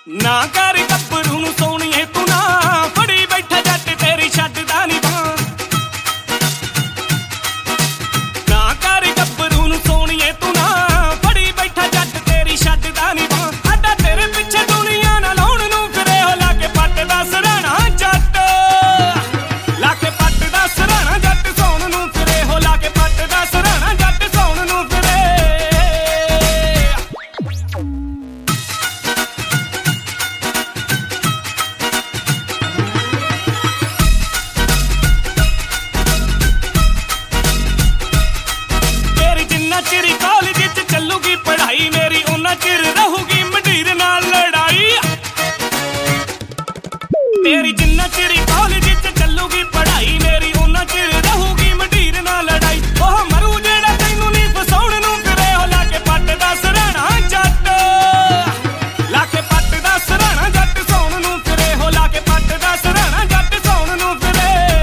ਨਾ ਕਰ ਗੱਭਰੂ ਨੂੰ ਸੋਹਣੀਏ ਤੂੰ ਨਾ ਫੜੀ ਬੈਠਾ ਜੱਟ ਤੇਰੀ ਛੱਡਦਾ ਨੀ ਬਾਂਹ। ਨਾ ਕਰ ਗੱਭਰੂ ਨੂੰ ਸੋਹਣੀਏ ਤੂੰ ਨਾ ਫੜੀ ਬੈਠਾ ਜੱਟ ਤੇਰੀ ਛੱਡਦਾ ਨੀ ਬਾਂਹ। ਸਾਡਾ ਤੇਰੇ ਪਿੱਛੇ ਦੁਨੀਆ ਨਾ ਲਾਉਣ ਨੂੰ ਫਿਰੇ ਹੋ ਲਾ ਕੇ ਪੱਟ ਦਾ ਸਰਾਣਾ ਜੱਟ, ਲਾ ਕੇ ਪੱਟ ਦਾ ਸਰਾਣਾ ਜੱਟ ਸੌਣ ਨੂੰ ਫਿਰੇ ਹੋ ਲਾ ਕੇ ਪੱਟ ਦਾ ਸਰਾਣਾ ਜੱਟ ਸੌਣ ਨੂੰ ਫਿਰੇ। ਚਿਰ ਕਾਲਜ ਚ ਚੱਲੂਗੀ ਪੜ੍ਹਾਈ ਮੇਰੀ ਉਹਨਾਂ ਚਿਰ ਰਹੂਗੀ ਮੰਡੀਰ ਨਾਲ ਲੜਾਈ ਤੇਰੀ। ਜਿੰਨਾ ਚਿਰ ਕਾਲਜ ਚ ਚੱਲੂਗੀ ਪੜ੍ਹਾਈ ਮੇਰੀ ਉਹਨਾਂ ਚਿਰ ਰਹੂਗੀ ਮੰਡੀਰ ਨਾਲ ਲੜਾਈ। ਉਹ ਮਰੂ ਜਿਹੜਾ ਤੈਨੂੰ ਨੀ ਫਸਾਉਣ ਨੂੰ ਫਿਰੇ ਹੋ ਲਾ ਕੇ ਪੱਟ ਦਾ ਸਰਾਣਾ ਜੱਟ, ਲਾ ਕੇ ਪੱਟ ਦਾ ਸਰਾਣਾ ਜੱਟ ਸੌਣ ਨੂੰ ਫਿਰੇ ਹੋ ਲਾ ਕੇ ਪੱਟ ਦਾ ਸਰਾਣਾ ਜੱਟ ਸੌਣ ਨੂੰ ਫਿਰੇ।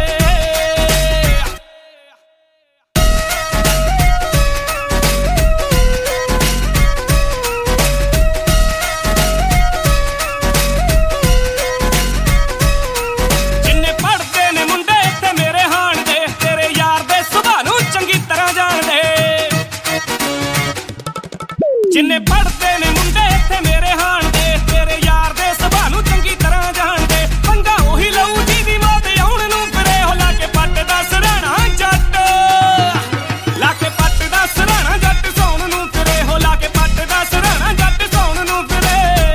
ਜਿੰਨੇ ਪੜ੍ਹਦੇ ਨੇ ਮੁੰਡੇ ਇੱਥੇ ਮੇਰੇ ਹਾਣ ਦੇ, ਤੇਰੇ ਯਾਰ ਦੇ ਸੁਭਾਅ ਨੂੰ ਚੰਗੀ ਤਰ੍ਹਾਂ ਜਾਣਦੇ। ਪੰਗਾ ਉਹੀ ਲਊ ਜਿਹਦੀ ਮੌਤ ਆਉਣ ਨੂੰ ਫਿਰੇ ਹੋ ਲਾ ਕੇ ਪੱਟ ਦਾ ਸਰਾਣਾ ਜੱਟ, ਲਾ ਕੇ ਪੱਟ ਦਾ ਸਰਾਣਾ ਜੱਟ ਸੌਣ ਨੂੰ ਫਿਰੇ ਹੋ ਲਾ ਕੇ ਪੱਟ ਦਾ ਸਰਾਣਾ ਜੱਟ ਸੌਣ ਨੂੰ ਫਿਰੇ।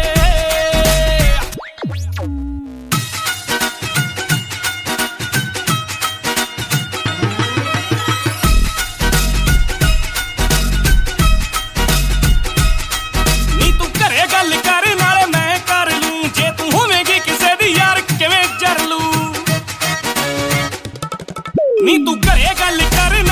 ਗੱਲ ਕਰ ਨਾਲੇ ਮੈਂ ਕਰ ਲੂੰ, ਜੇ ਤੂੰ ਹੋਵੇਂਗੀ ਕਿਸੇ ਦੀ ਯਾਰ ਕਿਵੇਂ ਜਰ ਲੂੰ। ਨੀ ਤੂੰ ਘਰੇ ਗੱਲ ਕਰ